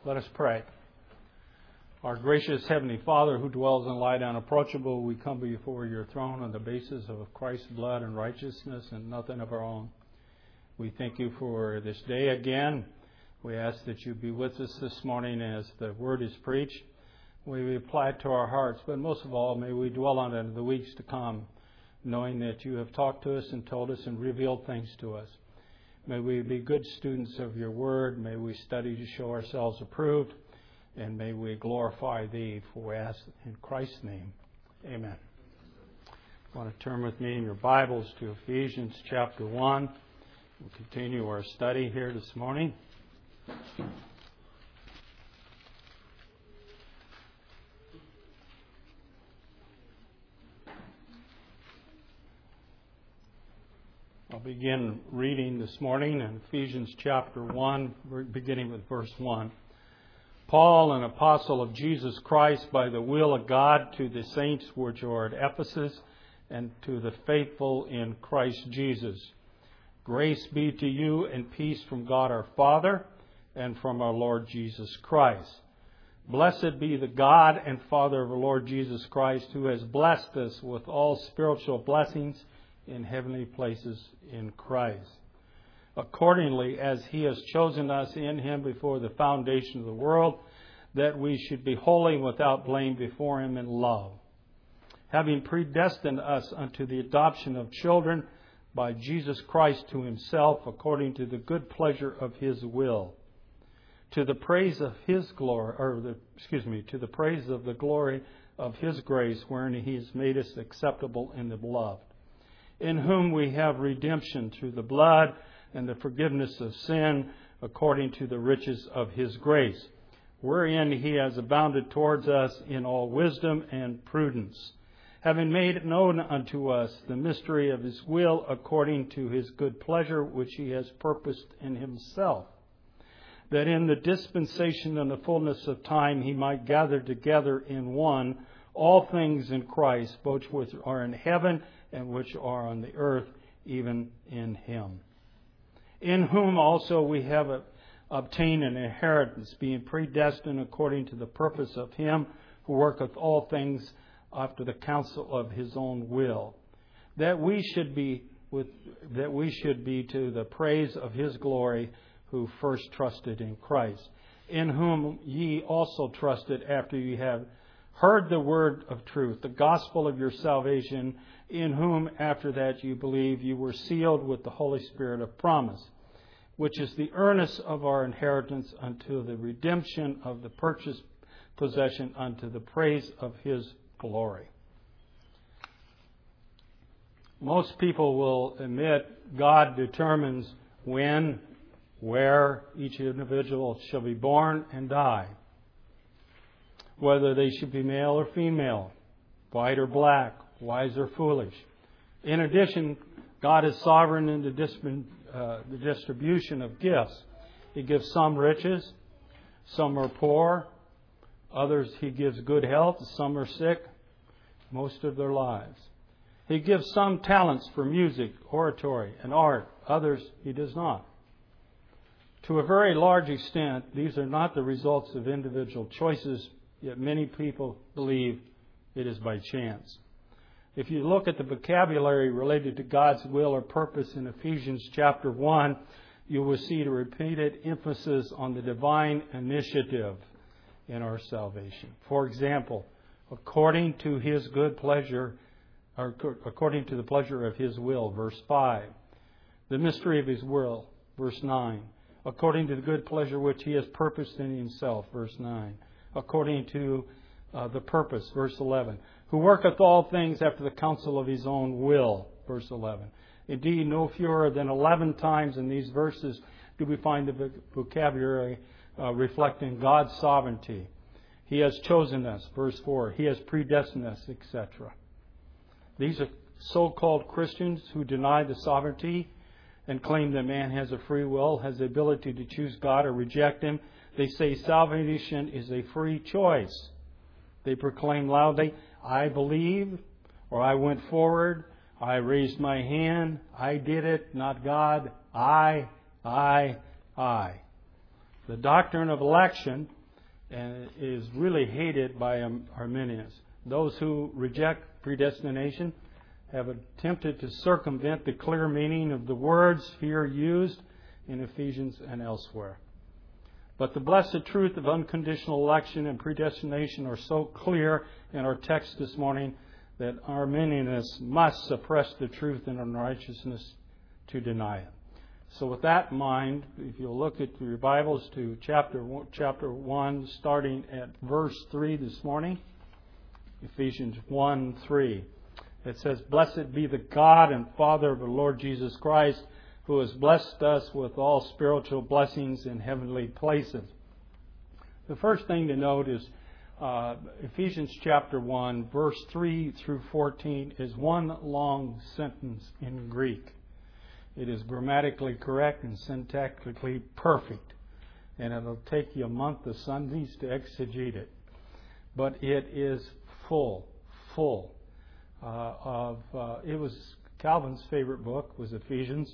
Let us pray. Our gracious Heavenly Father, who dwells in light unapproachable, we come before your throne on the basis of Christ's blood and righteousness and nothing of our own. We thank you for this day again. We ask that you be with us this morning as the word is preached. May we apply it to our hearts, but most of all, may we dwell on it in the weeks to come, knowing that you have talked to us and told us and revealed things to us. May we be good students of your word. May we study to show ourselves approved. And may we glorify thee, for we ask in Christ's name. Amen. I want to turn with me in your Bibles to Ephesians chapter 1. We'll continue our study here this morning. I'll begin reading this morning in Ephesians chapter 1, beginning with verse 1. Paul, an apostle of Jesus Christ by the will of God, to the saints which are at Ephesus, and to the faithful in Christ Jesus. Grace be to you and peace from God our Father and from our Lord Jesus Christ. Blessed be the God and Father of our Lord Jesus Christ, who has blessed us with all spiritual blessings in heavenly places in Christ. Accordingly, as He has chosen us in Him before the foundation of the world, that we should be holy without blame before Him in love, having predestined us unto the adoption of children by Jesus Christ to Himself, according to the good pleasure of His will, to the praise of His glory, to the praise of the glory of His grace, wherein He has made us acceptable in the beloved, in whom we have redemption through the blood and the forgiveness of sin, according to the riches of His grace, wherein He has abounded towards us in all wisdom and prudence, having made known unto us the mystery of His will, according to His good pleasure, which He has purposed in Himself, that in the dispensation and the fullness of time He might gather together in one all things in Christ, both which are in heaven and which are on the earth, even in Him, in whom also we have obtained an inheritance, being predestined according to the purpose of Him who worketh all things after the counsel of His own will, that we should be to the praise of His glory, who first trusted in Christ, in whom ye also trusted after ye have heard the word of truth, the gospel of your salvation, in whom after that you believe, you were sealed with the Holy Spirit of promise, which is the earnest of our inheritance unto the redemption of the purchased possession, unto the praise of His glory. Most people will admit God determines when, where each individual shall be born and die, whether they should be male or female, white or black, wise or foolish. In addition, God is sovereign in the distribution of gifts. He gives some riches, some are poor, others He gives good health, some are sick most of their lives. He gives some talents for music, oratory, and art, others He does not. To a very large extent, these are not the results of individual choices, yet many people believe it is by chance. If you look at the vocabulary related to God's will or purpose in Ephesians chapter 1, you will see the repeated emphasis on the divine initiative in our salvation. For example, according to His good pleasure, or according to the pleasure of His will, verse 5. The mystery of His will, verse 9. According to the good pleasure which He has purposed in Himself, verse 9. According to the purpose, verse 11. Who worketh all things after the counsel of His own will, verse 11. Indeed, no fewer than 11 times in these verses do we find the vocabulary reflecting God's sovereignty. He has chosen us, verse 4. He has predestined us, etc. These are so-called Christians who deny the sovereignty and claim that man has a free will, has the ability to choose God or reject Him. They say salvation is a free choice. They proclaim loudly, I believe, or I went forward, I raised my hand, I did it, not God, I. The doctrine of election is really hated by Arminians. Those who reject predestination have attempted to circumvent the clear meaning of the words here used in Ephesians and elsewhere. But the blessed truth of unconditional election and predestination are so clear in our text this morning that Arminianists must suppress the truth in unrighteousness to deny it. So with that in mind, if you'll look at your Bibles to chapter 1, starting at verse 3 this morning, Ephesians 1:3. It says, "Blessed be the God and Father of the Lord Jesus Christ, who has blessed us with all spiritual blessings in heavenly places." The first thing to note is Ephesians chapter 1, verse 3 through 14 is one long sentence in Greek. It is grammatically correct and syntactically perfect, and it'll take you a month of Sundays to exegete it. But it is full of. It was Calvin's favorite book was Ephesians.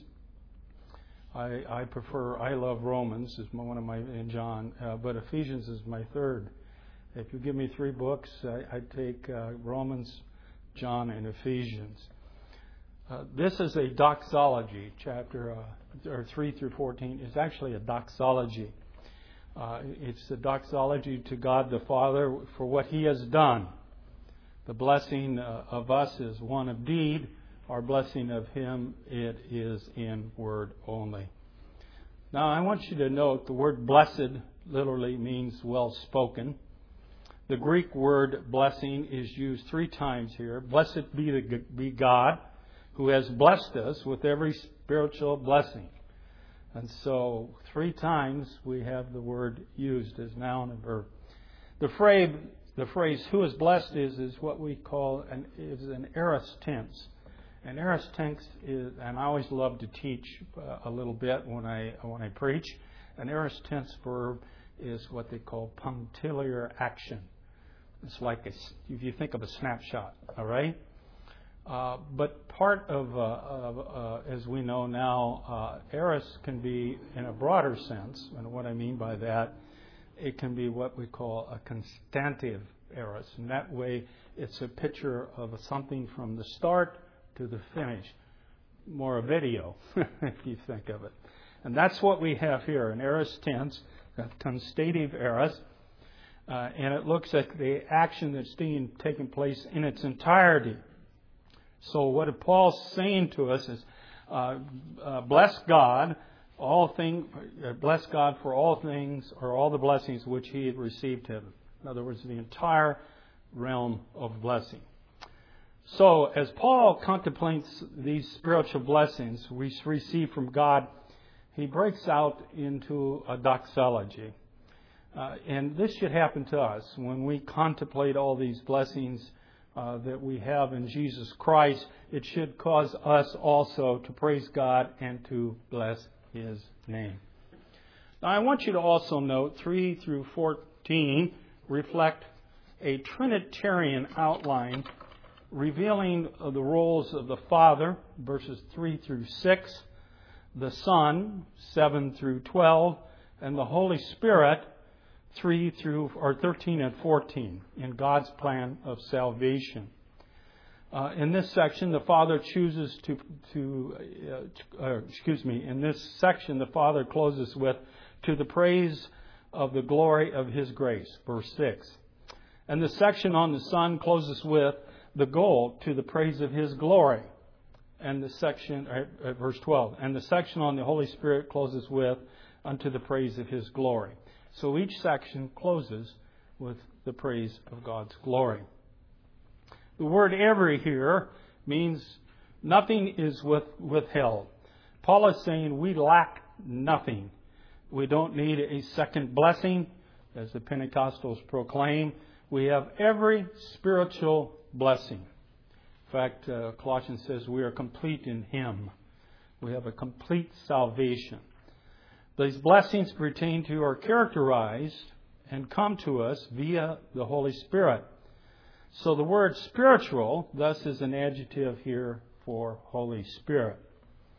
I love Romans is one of my and John, but Ephesians is my third. If you give me three books, I'd take Romans, John, and Ephesians. This is a doxology. Chapter 3 through 14 is actually a doxology. It's a doxology to God the Father for what He has done. The blessing of us is one of deed. Our blessing of Him, it is in word only. Now, I want you to note the word blessed literally means well spoken. The Greek word blessing is used 3 times here. Blessed be God, who has blessed us with every spiritual blessing. And so 3 times we have the word used as noun and verb. The phrase who is blessed is what we call an aorist tense. An aorist tense is, and I always love to teach a little bit when I preach. An aorist tense verb is what they call punctiliar action. It's like if you think of a snapshot, all right? But part of as we know now, aorist can be in a broader sense, and what I mean by that, it can be what we call a constantive aorist, and that way it's a picture of something from the start to the finish, more a video, if you think of it. And that's what we have here, an aorist tense, a constative aorist, and it looks at the action that's taking place in its entirety. So what Paul's saying to us is, bless God for all things, or all the blessings which He had received Him. In other words, the entire realm of blessing. So as Paul contemplates these spiritual blessings we receive from God, he breaks out into a doxology. And this should happen to us when we contemplate all these blessings that we have in Jesus Christ. It should cause us also to praise God and to bless His name. Now, I want you to also note 3 through 14 reflect a Trinitarian outline revealing the roles of the Father, verses 3 through 6, the Son, 7 through 12, and the Holy Spirit, 13 and 14, in God's plan of salvation. In this section, the Father chooses in this section, the Father closes with, to the praise of the glory of His grace, verse 6. And the section on the Son closes with the goal, to the praise of His glory, and the section, verse 12. And the section on the Holy Spirit closes with, unto the praise of His glory. So each section closes with the praise of God's glory. The word every here means nothing is withheld. Paul is saying we lack nothing. We don't need a second blessing, as the Pentecostals proclaim. We have every spiritual blessing. In fact, Colossians says we are complete in Him. We have a complete salvation. These blessings pertain to are characterized and come to us via the Holy Spirit. So the word spiritual, thus, is an adjective here for Holy Spirit.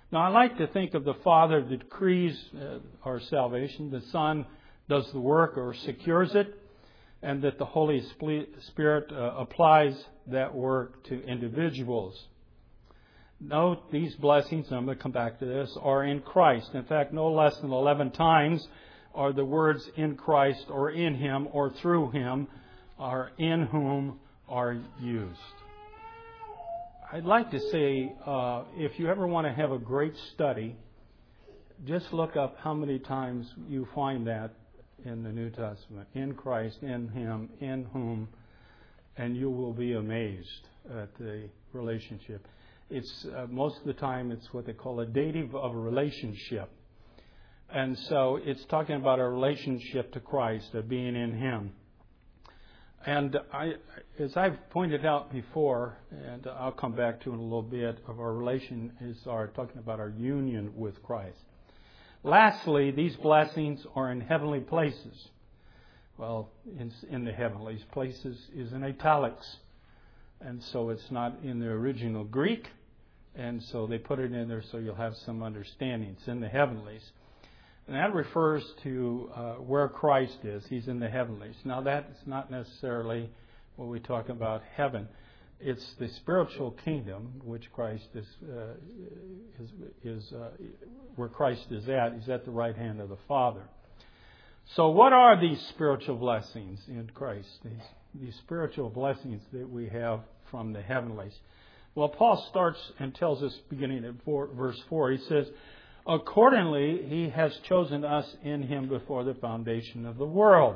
Now, I like to think of the Father that decrees our salvation, the Son does the work or secures it, and that the Holy Spirit applies that work to individuals. Note, these blessings, and I'm going to come back to this, are in Christ. In fact, no less than 11 times are the words in Christ or in Him or through Him are in whom are used. I'd like to say, if you ever want to have a great study, just look up how many times you find that in the New Testament. In Christ, in Him, in whom, and you will be amazed at the relationship. It's most of the time it's what they call a dative of a relationship. And so it's talking about our relationship to Christ, of being in Him. And as I've pointed out before, and I'll come back to in a little bit, of our relation is talking about our union with Christ. Lastly, these blessings are in heavenly places. Well, in the heavenlies, places is in italics. And so it's not in the original Greek. And so they put it in there so you'll have some understanding. It's in the heavenlies. And that refers to where Christ is. He's in the heavenlies. Now, that's not necessarily what we talk about heaven. It's the spiritual kingdom, which Christ is where Christ is at. He's at the right hand of the Father. So, what are these spiritual blessings in Christ? These spiritual blessings that we have from the heavenlies. Well, Paul starts and tells us, beginning at verse 4, he says, accordingly, He has chosen us in Him before the foundation of the world.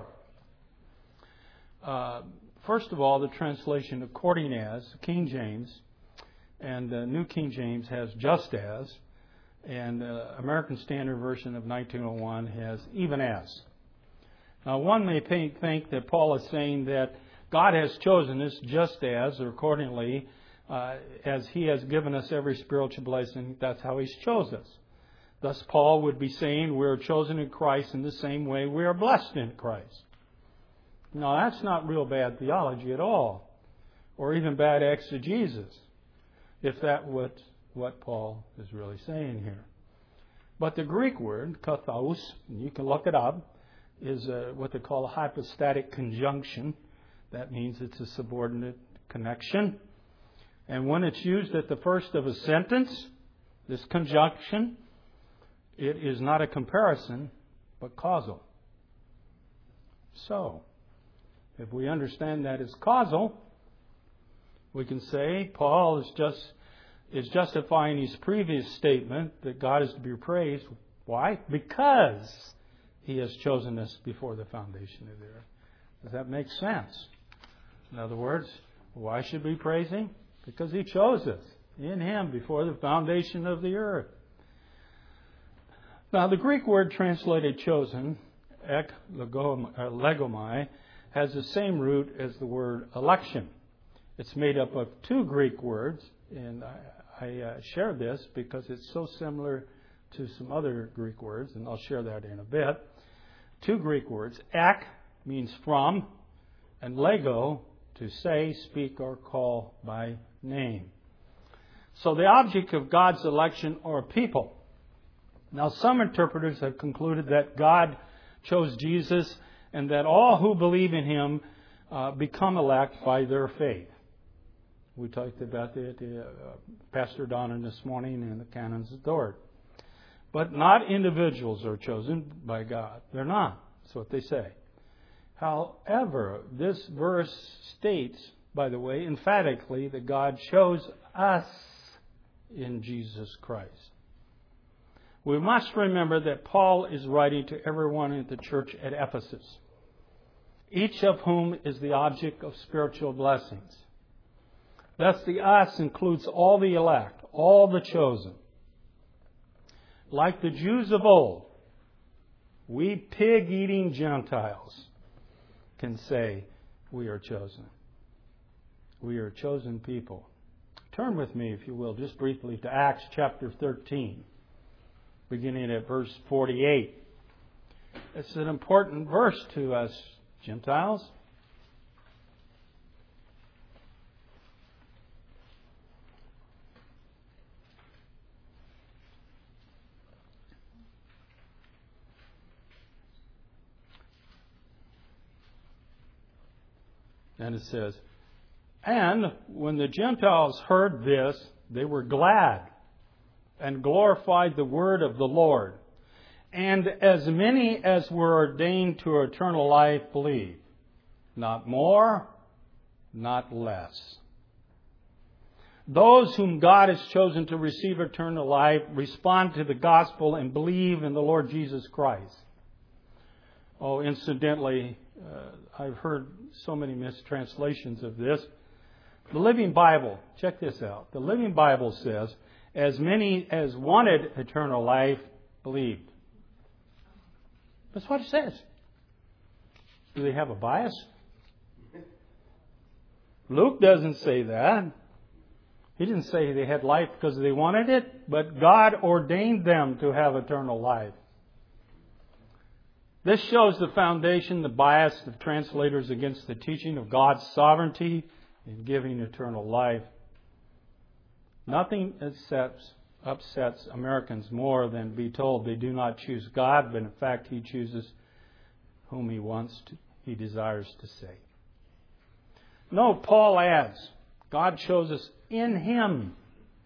First of all, the translation according as, King James, and New King James has just as, and American Standard Version of 1901 has even as. Now, one may think that Paul is saying that God has chosen us just as, or accordingly, as He has given us every spiritual blessing, that's how He's chosen us. Thus, Paul would be saying we are chosen in Christ in the same way we are blessed in Christ. Now, that's not real bad theology at all, or even bad exegesis, if that was what Paul is really saying here. But the Greek word, kathos, and you can look it up, is what they call a hypostatic conjunction. That means it's a subordinate connection. And when it's used at the first of a sentence, this conjunction, it is not a comparison, but causal. So, if we understand that as causal, we can say Paul is justifying his previous statement that God is to be praised. Why? Because He has chosen us before the foundation of the earth. Does that make sense? In other words, why should we praise Him? Because He chose us in Him before the foundation of the earth. Now, the Greek word translated chosen, legomai, has the same root as the word election. It's made up of two Greek words, and I share this because it's so similar to some other Greek words, and I'll share that in a bit. Two Greek words. Ek means from, and lego, to say, speak, or call by name. So the object of God's election are people. Now, some interpreters have concluded that God chose Jesus and that all who believe in Him become elect by their faith. We talked about it, Pastor Donner this morning in the Canons of Dort. But not individuals are chosen by God. They're not. That's what they say. However, this verse states, by the way, emphatically that God chose us in Jesus Christ. We must remember that Paul is writing to everyone in the church at Ephesus, each of whom is the object of spiritual blessings. Thus, the us includes all the elect, all the chosen. Like the Jews of old, we pig-eating Gentiles can say we are chosen. We are a chosen people. Turn with me, if you will, just briefly to Acts chapter 13, beginning at verse 48. It's an important verse to us Gentiles. And it says, and when the Gentiles heard this, they were glad and glorified the word of the Lord. And as many as were ordained to eternal life believed. Not more, not less. Those whom God has chosen to receive eternal life respond to the gospel and believe in the Lord Jesus Christ. Oh, incidentally, I've heard so many mistranslations of this. The Living Bible, check this out. The Living Bible says, as many as wanted eternal life believed. That's what it says. Do they have a bias? Luke doesn't say that. He didn't say they had life because they wanted it, but God ordained them to have eternal life. This shows the foundation, the bias of translators against the teaching of God's sovereignty in giving eternal life. Nothing upsets Americans more than to be told they do not choose God, but in fact He chooses whom He desires to save. No, Paul adds, God chose us in Him,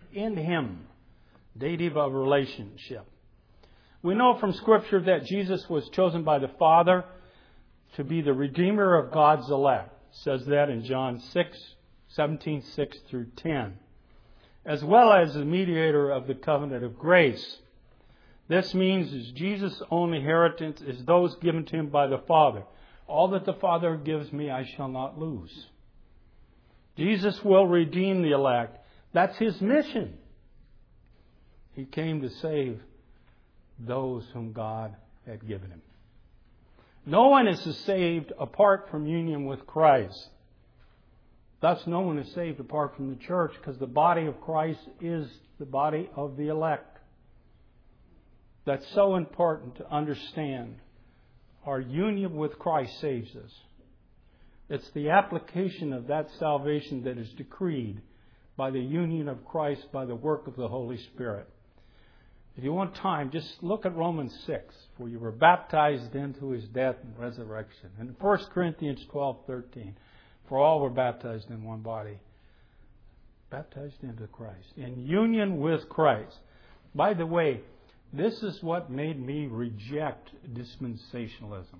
dative of relationship. We know from Scripture that Jesus was chosen by the Father to be the Redeemer of God's elect. It says that in John 17:6 through 10. As well as the mediator of the covenant of grace. This means is Jesus' own inheritance is those given to Him by the Father. All that the Father gives me, I shall not lose. Jesus will redeem the elect. That's His mission. He came to save those whom God had given Him. No one is saved apart from union with Christ. Thus, no one is saved apart from the church because the body of Christ is the body of the elect. That's so important to understand. Our union with Christ saves us. It's the application of that salvation that is decreed by the union of Christ by the work of the Holy Spirit. If you want time, just look at Romans 6, where you were baptized into His death and resurrection. And 1 Corinthians 12:13, for all were baptized in one body. Baptized into Christ. In union with Christ. By the way, this is what made me reject dispensationalism.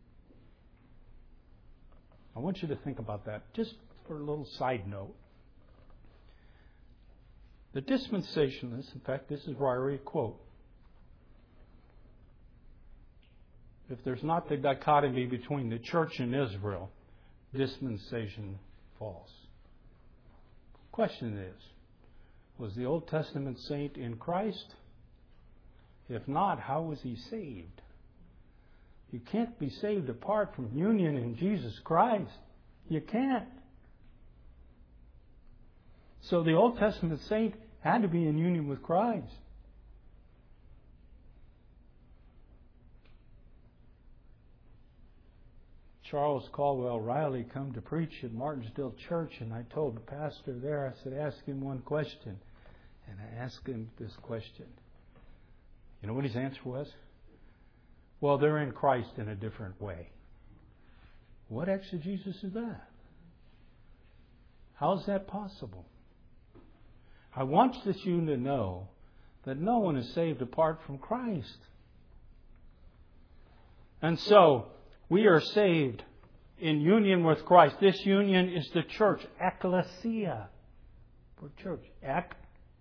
I want you to think about that, just for a little side note. The dispensationalists, in fact, this is where I already quote. If there's not the dichotomy between the church and Israel, dispensation falls. Question is, was the Old Testament saint in Christ? If not, how was he saved? You can't be saved apart from union in Jesus Christ. You can't. So the Old Testament saint had to be in union with Christ. Charles Caldwell Riley come to preach at Martinsville Church, and I told the pastor there, I said, ask him one question. And I asked him this question. You know what his answer was? Well, they're in Christ in a different way. What exegesis is that? How is that possible? I want you to know that no one is saved apart from Christ. And so, we are saved in union with Christ. This union is the church, ecclesia. For church, ek,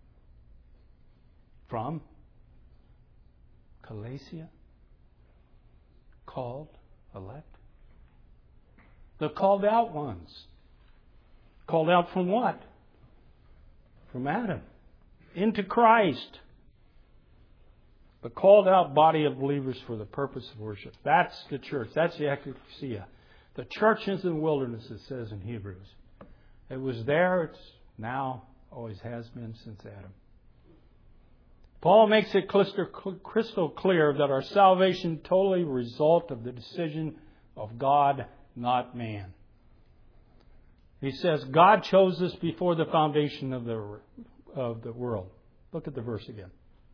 from, Ecclesia, called, elect. The called out ones. Called out from what? From Adam. Into Christ. The called out body of believers for the purpose of worship. That's the church. That's the ecclesia. The church is in the wilderness, it says in Hebrews. It was there, it's now, always has been since Adam. Paul makes it crystal clear that our salvation totally result of the decision of God, not man. He says, God chose us before the foundation of the world. Look at the verse again.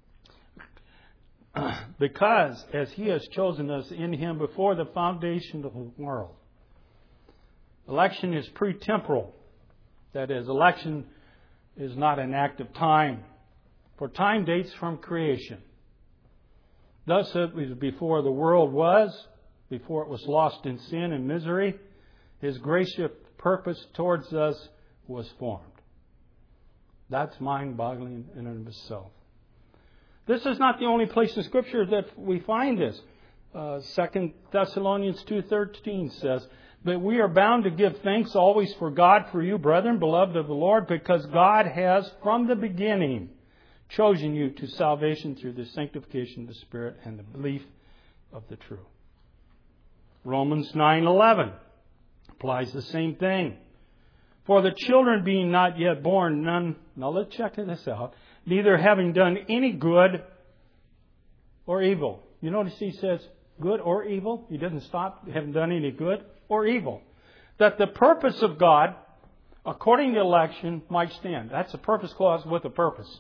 Because as He has chosen us in Him before the foundation of the world. Election is pretemporal. That is, election is not an act of time, for time dates from creation. Thus it was before the world was, before it was lost in sin and misery, His gracious purpose towards us was formed. That's mind-boggling in and of itself. This is not the only place in Scripture that we find this. 2 Thessalonians 2:13 says, "But we are bound to give thanks always for God, for you, brethren, beloved of the Lord, because God has from the beginning chosen you to salvation through the sanctification of the Spirit and the belief of the truth." Romans 9:11 applies the same thing. "For the children being not yet born, none..." Now let's check this out. "Neither having done any good or evil." You notice he says good or evil. He doesn't stop, haven't done any good or evil. "That the purpose of God, according to election, might stand." That's a purpose clause with a purpose.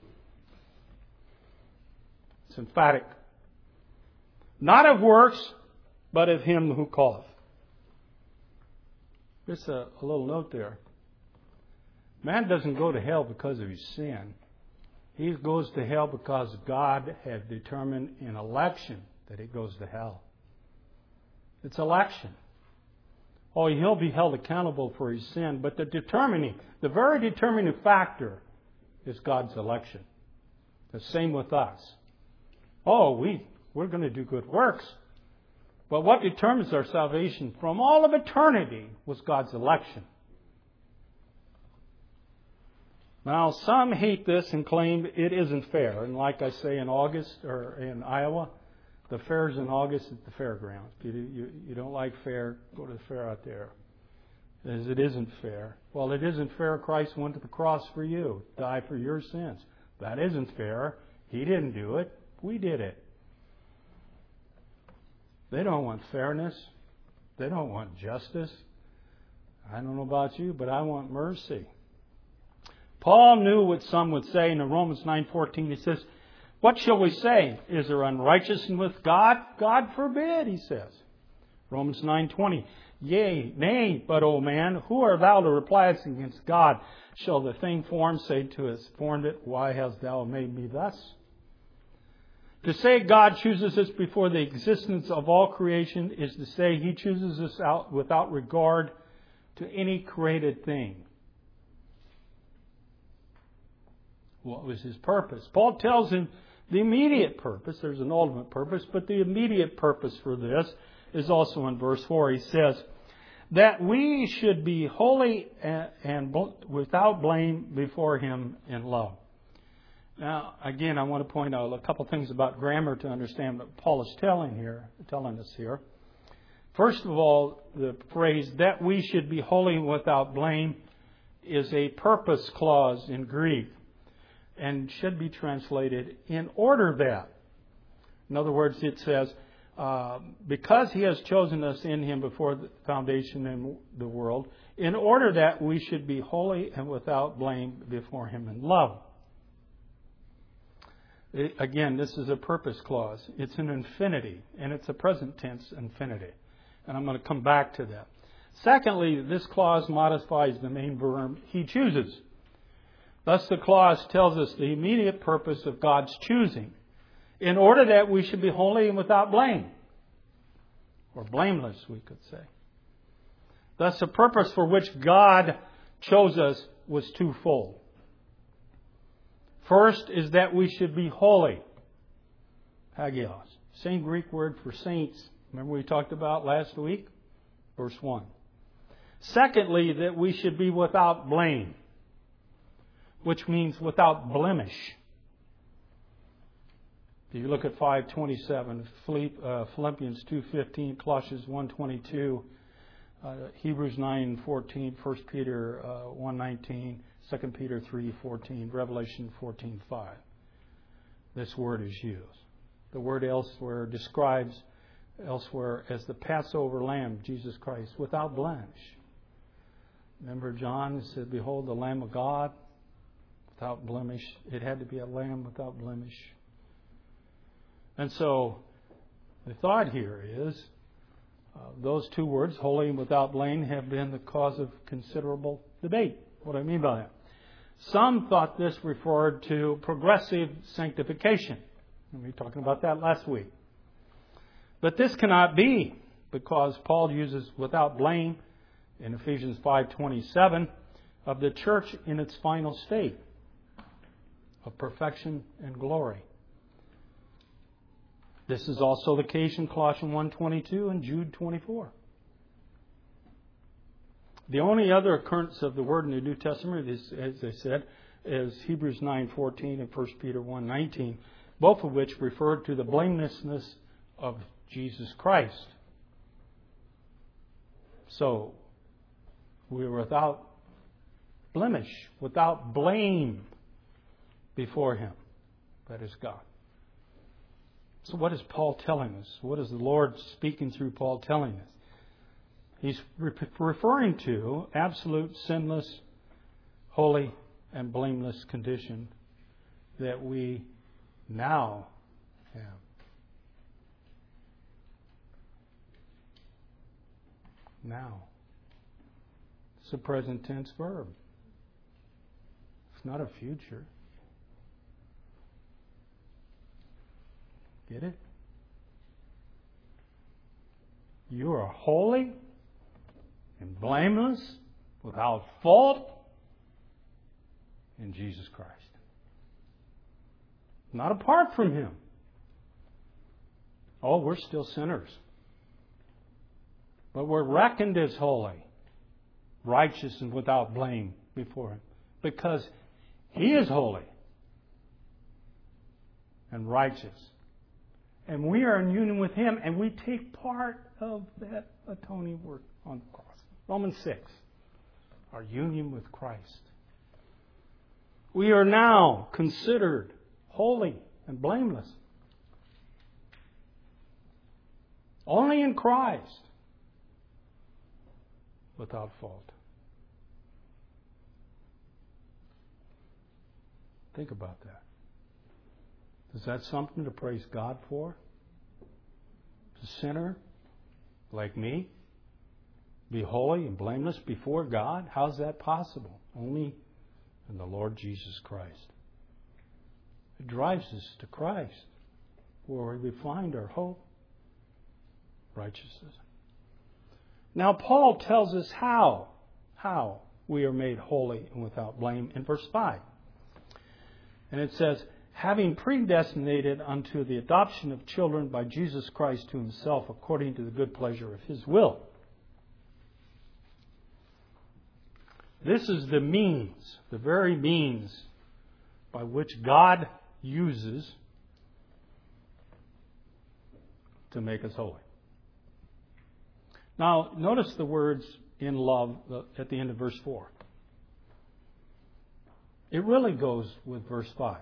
It's emphatic. "Not of works, but of Him who calleth." Just a little note there. Man doesn't go to hell because of his sin. He goes to hell because God had determined in election that he goes to hell. It's election. Oh, he'll be held accountable for his sin, but the very determining factor is God's election. The same with us. Oh, we're going to do good works. But what determines our salvation from all of eternity was God's election. Now, some hate this and claim it isn't fair. And like I say in August, or in Iowa, the fair's in August at the fairgrounds. If you don't like fair, go to the fair out there. As it isn't fair. Well, it isn't fair. Christ went to the cross for you, died for your sins. That isn't fair. He didn't do it. We did it. They don't want fairness. They don't want justice. I don't know about you, but I want mercy. Paul knew what some would say in Romans 9:14. He says, "What shall we say? Is there unrighteousness with God? God forbid," he says. Romans 9:20. "Yea, nay, but, O man, who art thou to reply against God? Shall the thing formed say to us, formed it, why hast thou made me thus?" To say God chooses us before the existence of all creation is to say He chooses us out without regard to any created thing. What was His purpose? Paul tells him the immediate purpose. There's an ultimate purpose, but the immediate purpose for this is also in verse 4. He says, "That we should be holy and without blame before Him in love." Now, again, I want to point out a couple things about grammar to understand what Paul is telling us here. First of all, the phrase, "that we should be holy and without blame," is a purpose clause in Greek and should be translated "in order that." In other words, it says, because He has chosen us in Him before the foundation of the world, in order that we should be holy and without blame before Him in love. Again, this is a purpose clause. It's an infinity, and it's a present tense infinity. And I'm going to come back to that. Secondly, this clause modifies the main verb, He chooses. Thus, the clause tells us the immediate purpose of God's choosing, in order that we should be holy and without blame. Or blameless, we could say. Thus, the purpose for which God chose us was twofold. First is that we should be holy. Hagios. Same Greek word for saints. Remember we talked about last week? Verse 1. Secondly, that we should be without blame, which means without blemish. If you look at 5:27, Philippians 2:15, Colossians 1:22, Hebrews 9:14, 1 Peter 1:19, 2 Peter 3:14, Revelation 14:5. This word is used. The word elsewhere describes elsewhere as the Passover Lamb, Jesus Christ, without blemish. Remember John said, "Behold the Lamb of God, without blemish." It had to be a lamb without blemish. And so the thought here is Those two words, holy and without blame, have been the cause of considerable debate. What do I mean by that? Some thought this referred to progressive sanctification. We were talking about that last week. But this cannot be, because Paul uses without blame in Ephesians 5:27 of the church in its final state of perfection and glory. This is also the case in Colossians 1:22 and Jude 24. The only other occurrence of the word in the New Testament is, as I said, is Hebrews 9:14 and 1 Peter 1:19, both of which refer to the blamelessness of Jesus Christ. So, we are without blemish, without blame before Him. That is God. So what is Paul telling us? What is the Lord speaking through Paul telling us? He's referring to absolute sinless, holy, and blameless condition that we now have. Now. It's a present tense verb. It's not a future. Get it? You are holy and blameless, without fault, in Jesus Christ. Not apart from Him. Oh, we're still sinners. But we're reckoned as holy, righteous, and without blame before Him. Because He is holy and righteous. And we are in union with Him, and we take part of that atoning work on the cross. Romans 6, our union with Christ. We are now considered holy and blameless. Only in Christ, without fault. Think about that. Is that something to praise God for? A sinner like me be holy and blameless before God? How's that possible? Only in the Lord Jesus Christ. It drives us to Christ, where we find our hope, righteousness. Now Paul tells us how we are made holy and without blame in verse 5. And it says, having predestinated unto the adoption of children by Jesus Christ to Himself according to the good pleasure of His will. This is the means, the very means by which God uses to make us holy. Now, notice the words in love at the end of verse 4. It really goes with verse 5.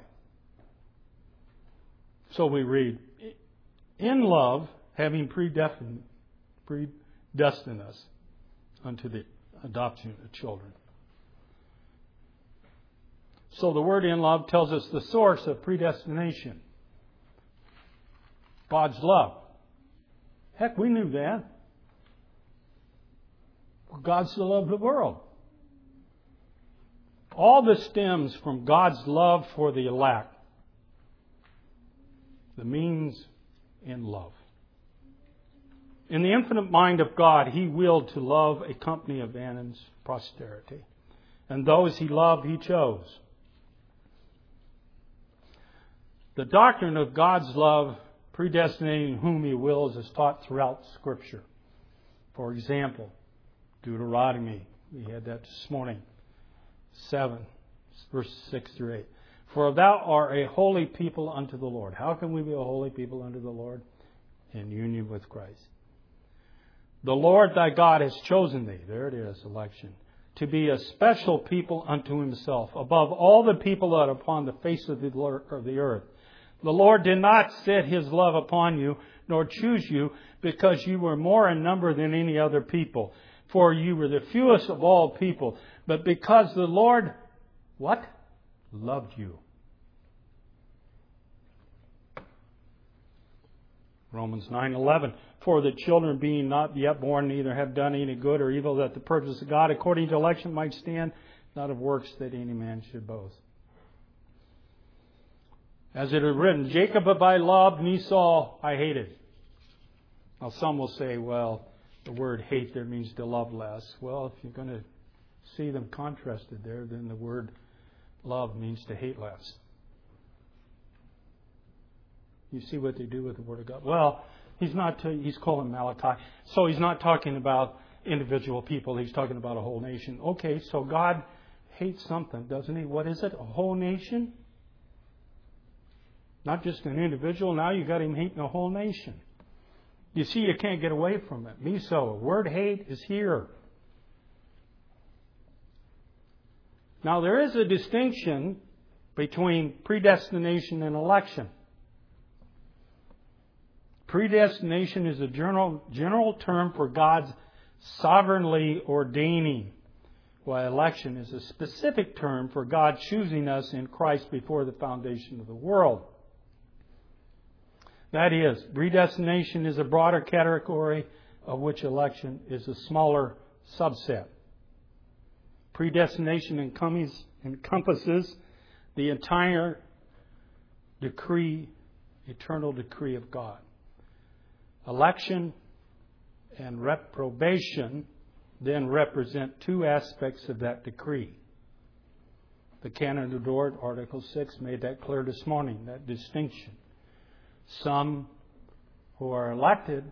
So we read, in love, having predestined us unto the adoption of children. So the word in love tells us the source of predestination. God's love. Heck, we knew that. God so loved the world. All this stems from God's love for the elect. The means in love. In the infinite mind of God, He willed to love a company of Adam's posterity. And those He loved, He chose. The doctrine of God's love, predestinating whom He wills, is taught throughout Scripture. For example, Deuteronomy, we had that this morning, 7, verses 6 through 8. For thou art a holy people unto the Lord. How can we be a holy people unto the Lord? In union with Christ. The Lord thy God has chosen thee, there it is, election, to be a special people unto Himself, above all the people that are upon the face of the earth. The Lord did not set His love upon you, nor choose you, because you were more in number than any other people. For you were the fewest of all people. But because the Lord, what? Loved you. Romans 9:11. For the children being not yet born neither have done any good or evil, that the purpose of God according to election might stand, not of works that any man should boast. As it is written, Jacob have I loved, and Esau I hated. Now some will say, well, the word hate there means to love less. Well, if you're going to see them contrasted there, then the word love means to hate less. You see what they do with the Word of God. Well, he's calling Malachi. So he's not talking about individual people. He's talking about a whole nation. Okay, so God hates something, doesn't He? What is it? A whole nation? Not just an individual. Now you got Him hating a whole nation. You see, you can't get away from it. Miso, word hate is here. Now there is a distinction between predestination and election. Predestination is a general term for God's sovereignly ordaining, while election is a specific term for God choosing us in Christ before the foundation of the world. That is, predestination is a broader category of which election is a smaller subset. Predestination encompasses the entire decree, eternal decree of God. Election and reprobation then represent two aspects of that decree. The Canon of Dort, Article 6, made that clear this morning, that distinction. Some who are elected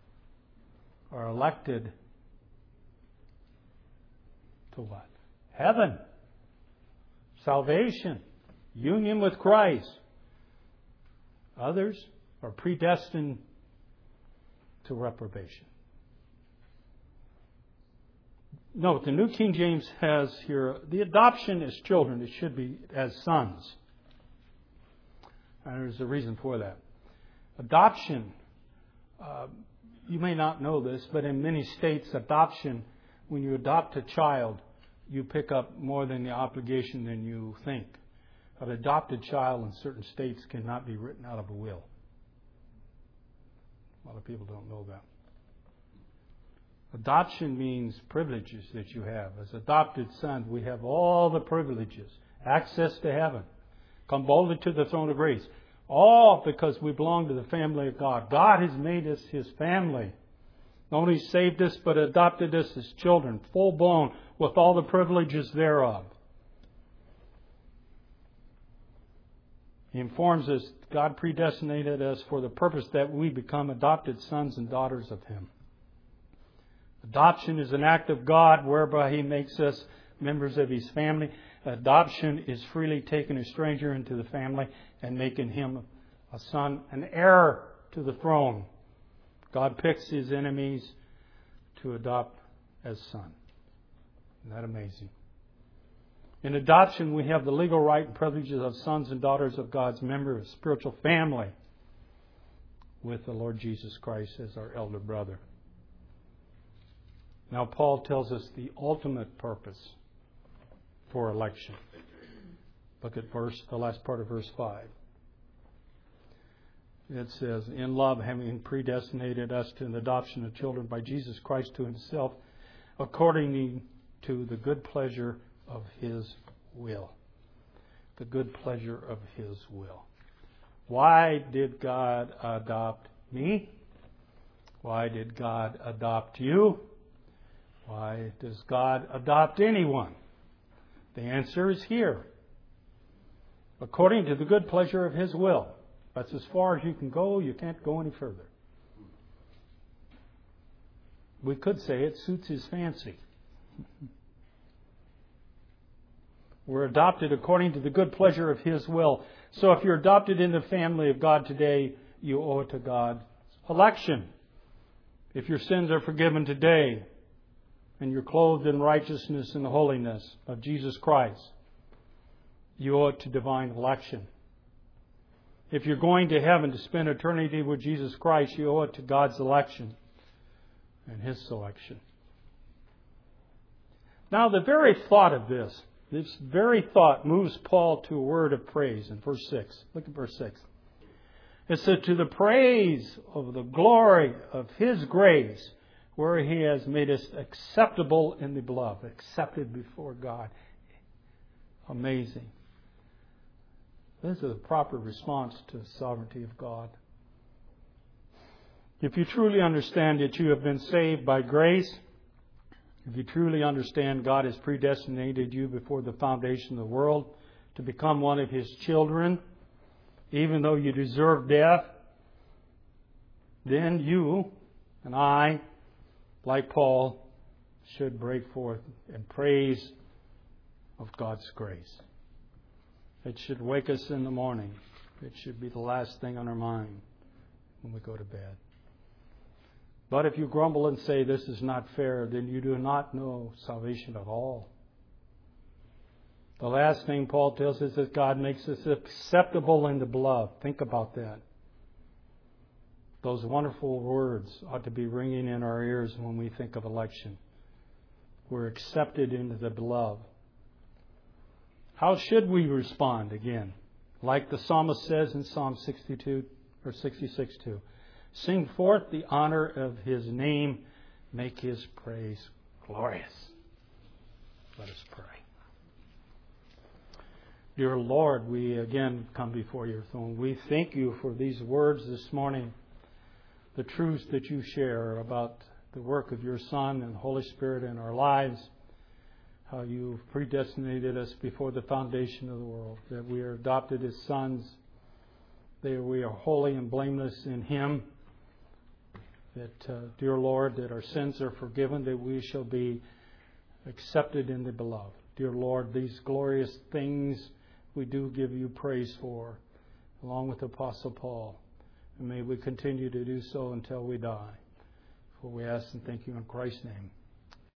to what? Heaven. Salvation. Union with Christ. Others are predestined to reprobation. Note, the New King James has here, the adoption as children, it should be as sons. And there's a reason for that. Adoption, you may not know this, but in many states, adoption, when you adopt a child, you pick up more than the obligation than you think. An adopted child in certain states cannot be written out of a will. A lot of people don't know that. Adoption means privileges that you have. As adopted sons, we have all the privileges. Access to heaven. Come boldly to the throne of grace. All because we belong to the family of God. God has made us His family. Not only saved us, but adopted us as children, full-blown, with all the privileges thereof. He informs us God predestinated us for the purpose that we become adopted sons and daughters of Him. Adoption is an act of God whereby He makes us members of His family. Adoption is freely taking a stranger into the family and making him a son, an heir to the throne. God picks His enemies to adopt as son. Isn't that amazing? In adoption, we have the legal right and privileges of sons and daughters of God's member of spiritual family with the Lord Jesus Christ as our elder brother. Now, Paul tells us the ultimate purpose for election. Look at the last part of verse 5. It says, in love, having predestinated us to an adoption of children by Jesus Christ to Himself, according to the good pleasure of His will. The good pleasure of His will. Why did God adopt me? Why did God adopt you? Why does God adopt anyone? The answer is here. According to the good pleasure of His will. That's as far as you can go. You can't go any further. We could say it suits His fancy. We're adopted according to the good pleasure of His will. So if you're adopted in the family of God today, you owe it to God's election. If your sins are forgiven today, and you're clothed in righteousness and the holiness of Jesus Christ, you owe it to divine election. If you're going to heaven to spend eternity with Jesus Christ, you owe it to God's election and His selection. Now, the very thought of this very thought moves Paul to a word of praise in verse 6. Look at verse 6. It said, to the praise of the glory of His grace, where He has made us acceptable in the beloved, accepted before God. Amazing. This is a proper response to the sovereignty of God. If you truly understand that you have been saved by grace, if you truly understand God has predestinated you before the foundation of the world to become one of His children, even though you deserve death, then you and I, like Paul, should break forth in praise of God's grace. It should wake us in the morning. It should be the last thing on our mind when we go to bed. But if you grumble and say this is not fair, then you do not know salvation at all. The last thing Paul tells us is God makes us acceptable in the beloved. Think about that. Those wonderful words ought to be ringing in our ears when we think of election. We're accepted into the beloved. How should we respond again? Like the psalmist says in Psalm 62 or 66:2. Sing forth the honor of His name. Make His praise glorious. Let us pray. Dear Lord, we again come before Your throne. We thank You for these words this morning, the truths that You share about the work of Your Son and Holy Spirit in our lives, how You predestinated us before the foundation of the world, that we are adopted as sons, that we are holy and blameless in Him, that, dear Lord, that our sins are forgiven, that we shall be accepted in the beloved. Dear Lord, these glorious things we do give You praise for, along with the Apostle Paul. And may we continue to do so until we die. For we ask and thank You in Christ's name.